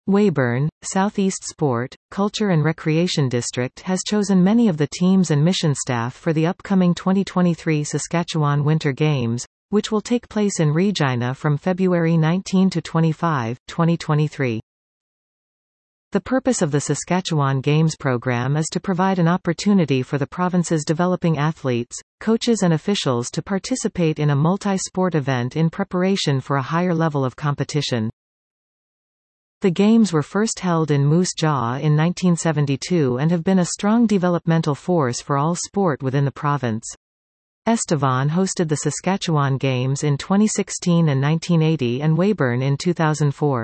Weyburn, Southeast Sport, Culture and Recreation District has chosen many of the teams and mission staff for the upcoming 2023 Saskatchewan Winter Games, which will take place in Regina from February 19 to 25, 2023. The purpose of the Saskatchewan Games program is to provide an opportunity for the province's developing athletes, coaches and officials to participate in a multi-sport event in preparation for a higher level of competition. The Games were first held in Moose Jaw in 1972 and have been a strong developmental force for all sport within the province. Estevan hosted the Saskatchewan Games in 2016 and 1980 and Weyburn in 2004.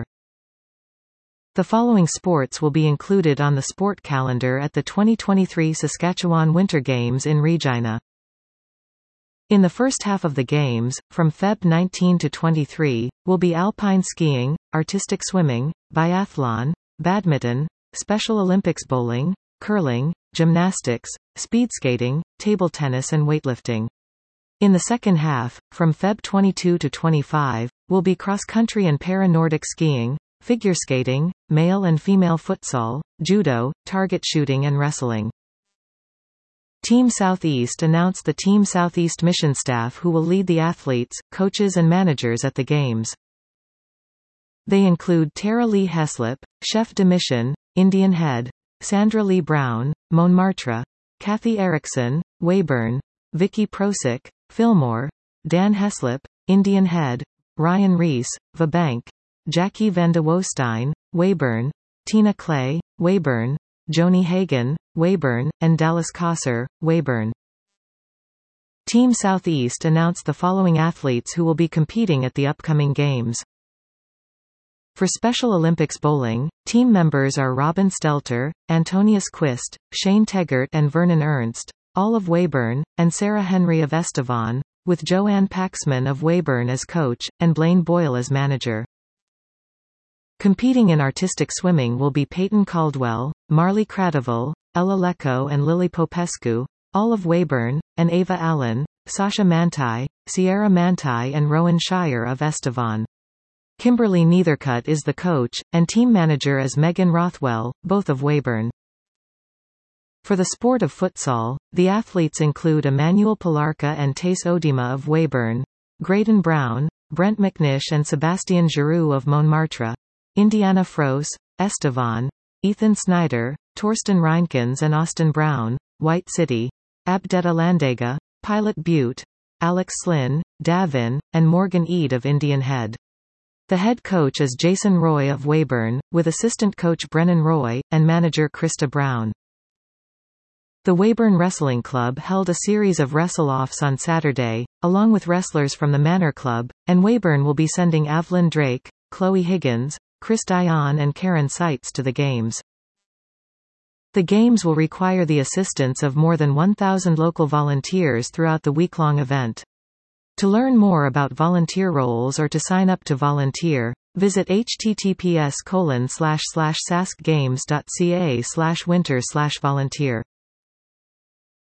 The following sports will be included on the sport calendar at the 2023 Saskatchewan Winter Games in Regina. In the first half of the Games, from Feb 19 to 23, will be alpine skiing, artistic swimming, biathlon, badminton, Special Olympics bowling, curling, gymnastics, speed skating, table tennis and weightlifting. In the second half, from Feb 22 to 25, will be cross-country and para-Nordic skiing, figure skating, male and female futsal, judo, target shooting and wrestling. Team Southeast announced the Team Southeast mission staff who will lead the athletes, coaches and managers at the Games. They include Tara Lee Heslop, chef de mission, Indian Head, Sandra Lee Brown, Montmartre, Kathy Erickson, Weyburn, Vicky Prosick, Fillmore, Dan Heslop, Indian Head, Ryan Reese, Vabank, Jackie van de Woestijn, Weyburn, Tina Clay, Weyburn, Joni Hagan, Weyburn, and Dallas Kosser, Weyburn. Team Southeast announced the following athletes who will be competing at the upcoming Games. For Special Olympics bowling, team members are Robin Stelter, Antonius Quist, Shane Tegart and Vernon Ernst, all of Weyburn, and Sarah Henry of Estevan, with Joanne Paxman of Weyburn as coach, and Blaine Boyle as manager. Competing in artistic swimming will be Peyton Caldwell, Marley Cradiville, Ella Lecco and Lily Popescu, all of Weyburn, and Ava Allen, Sasha Mantai, Sierra Mantai and Rowan Shire of Estevan. Kimberly Nethercutt is the coach, and team manager is Megan Rothwell, both of Weyburn. For the sport of futsal, the athletes include Emmanuel Pilarka and Tace Odima of Weyburn, Graydon Brown, Brent McNish and Sebastian Giroux of Montmartre, Indiana Froese, Estevan, Ethan Snyder, Torsten Reinkens and Austin Brown, White City, Abdetta Landega, Pilot Butte, Alex Slynn, Davin, and Morgan Eade of Indian Head. The head coach is Jason Roy of Weyburn, with assistant coach Brennan Roy, and manager Krista Brown. The Weyburn Wrestling Club held a series of wrestle-offs on Saturday, along with wrestlers from the Manor Club, and Weyburn will be sending Avlyn Drake, Chloe Higgins, Chris Dion and Karen Seitz to the Games. The Games will require the assistance of more than 1,000 local volunteers throughout the week-long event. To learn more about volunteer roles or to sign up to volunteer, visit https://saskgames.ca/winter/volunteer.